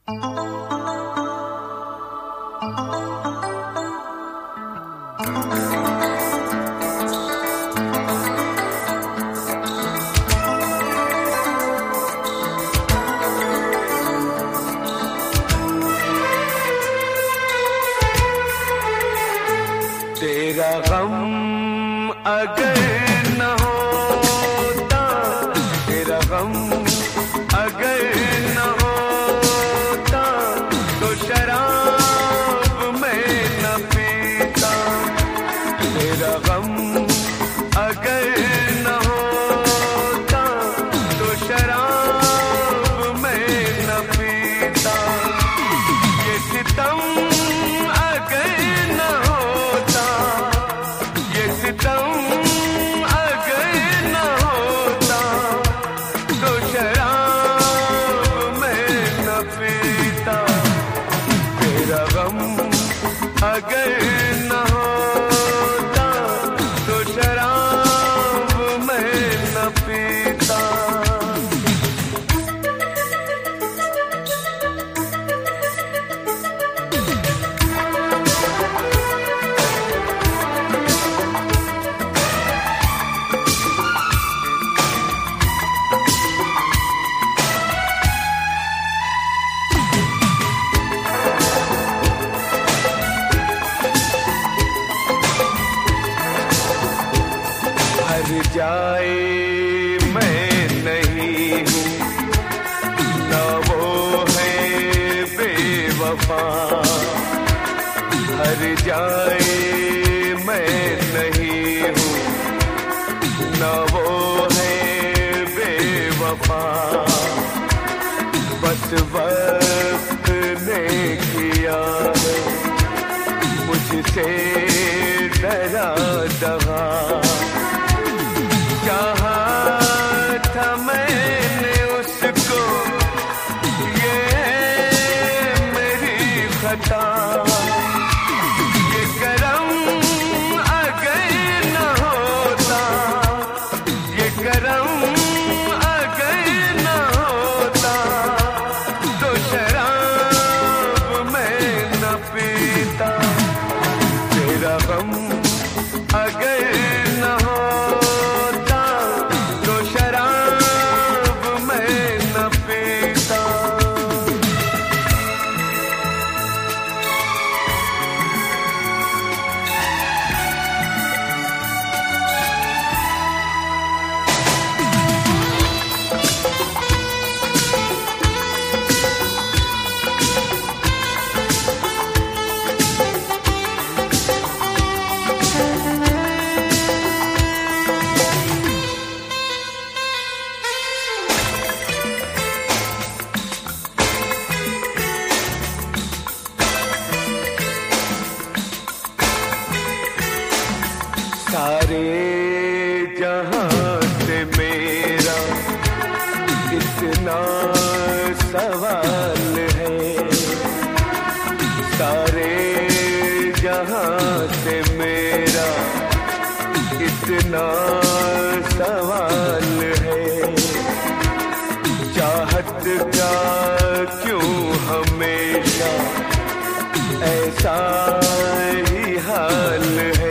तेरा गम अगर न होता, तेरा गम अगर न होता, तो शराब मैं न पीता। तेरा गम अगर न होता, तो शराब मैं न पीता। ये सितम अगर न होता, ये सितम अगर न होता, तो शराब मैं न पीता। तेरा गम अगर न होता, तो शराब मैं न पीता। हर जाए मैं नहीं हूँ, न वो है बेवफा। हर जाए मैं नहीं हूँ, न वो है बेवफा। बस वक्त ने किया है मुझसे डरा दगा। चाहा था मैंने उसको, ये मेरी खता। ये करम अगर न होता, ये करम अगर न होता, तो शराब मैं न पीता। तेरा गम अगर न होता, तो शराब मैं न पीता। सारे जहां से मेरा इतना सवाल है। सारे जहां से मेरा इतना सवाल है। चाहत का क्यों हमेशा ऐसा ही हाल है।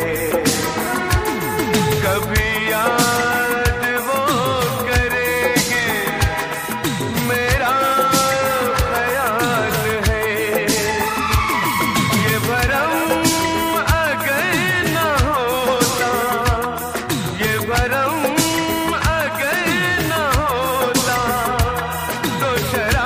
कभी याद वो करेंगे, मेरा ख्याल है। ये भरम अगर न होता, ये भरम अगर न होता, तो शराब